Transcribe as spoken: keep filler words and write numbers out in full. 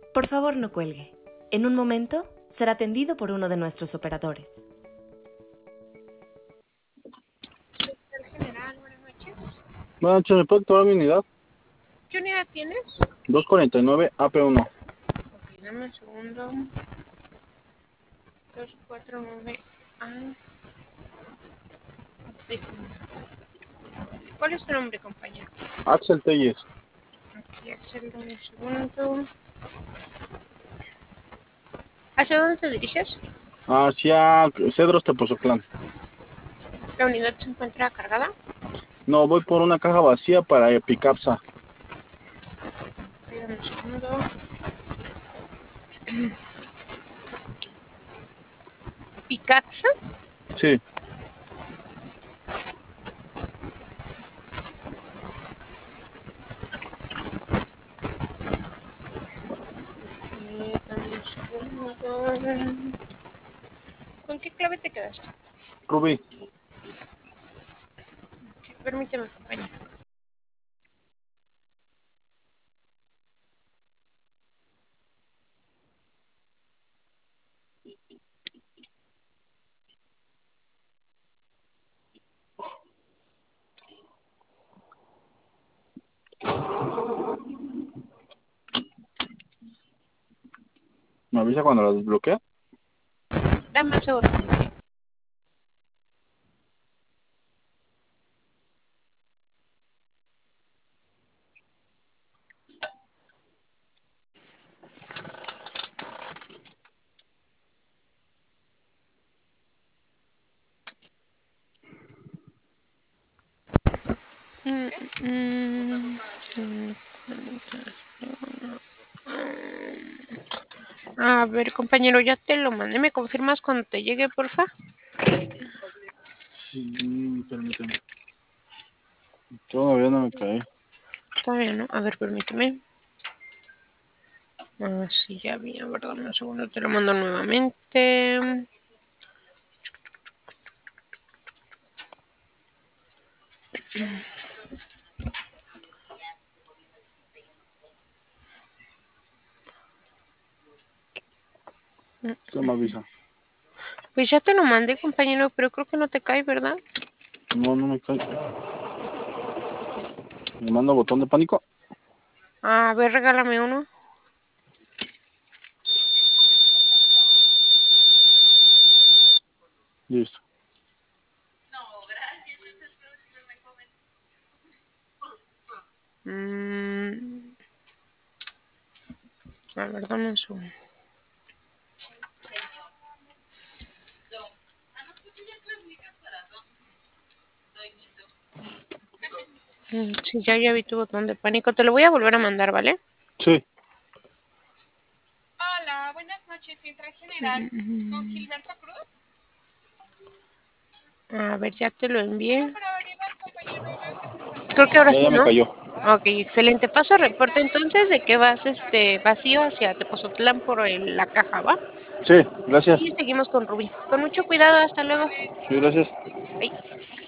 Por favor, no cuelgue. En un momento será atendido por uno de nuestros operadores. Sector General, buenas noches. Buenas noches, ¿me puede tomar mi unidad? ¿Qué unidad tienes? dos cuarenta y nueve A P uno. Ok, dame un segundo. dos cuarenta y nueve A. ¿Cuál es tu nombre, compañero? Axel Telles. Aquí, Axel, dame un segundo. ¿Hacia dónde te diriges? Hacia Cedros Tepoztlán. ¿La unidad se encuentra cargada? No, voy por una caja vacía para Epicapsa. Ok, dame un segundo. ¿Picaxa? Sí. Eh, dame un segundo. ¿Con qué clave te quedaste? Rubí. Okay, permíteme, compañero. ¿Me avisa cuando la desbloquee? Dame un segundo. Mm, mm, mm. A ver, compañero, ya te lo mandé. ¿Me confirmas cuando te llegue, porfa? Sí, permíteme. Todavía no me cae. Todavía no. A ver, permíteme. Ah, sí, ya vi. A ver, dame un segundo. Te lo mando nuevamente. Se me avisa. Pues ya te lo mandé, compañero, pero creo que no te cae, ¿verdad? No, no me cae. Me manda botón de pánico. A ver, regálame uno. Listo. Mm, a ver, dame un segundo. Mm, sí, ya, ya vi tu botón de pánico. Te lo voy a volver a mandar, ¿vale? Sí. Hola, buenas noches, Central General. ¿Con Gilberto Cruz? A ver, ya te lo envié. Para variedad, compañero, veo que se encuentra Creo que ahora Ya, sí, ya me ¿no? cayó. Ok, excelente. Paso reporte entonces de que vas este vacío hacia Tepozotlán por el- la caja, ¿va? Sí, gracias. Y seguimos con Rubí. Con mucho cuidado, hasta luego. Sí, gracias. Bye.